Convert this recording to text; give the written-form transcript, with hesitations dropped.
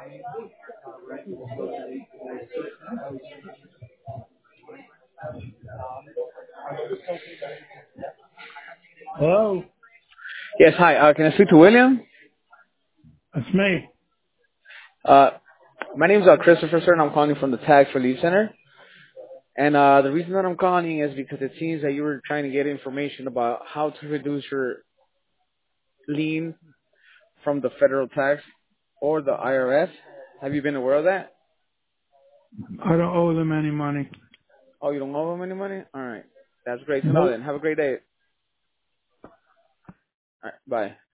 Hello, Yes, hi. Can I speak to William? it's me. Uh, my name is Christopher, sir, and I'm calling from the Tax Relief Center. And the reason that I'm calling is because it seems that you were trying to get information about how to reduce your lien from the federal tax or the IRS. Have you been aware of that? I don't owe them any money. Oh, you don't owe them any money? All right. That's great to know Nope. then. Have a great day. All right, bye.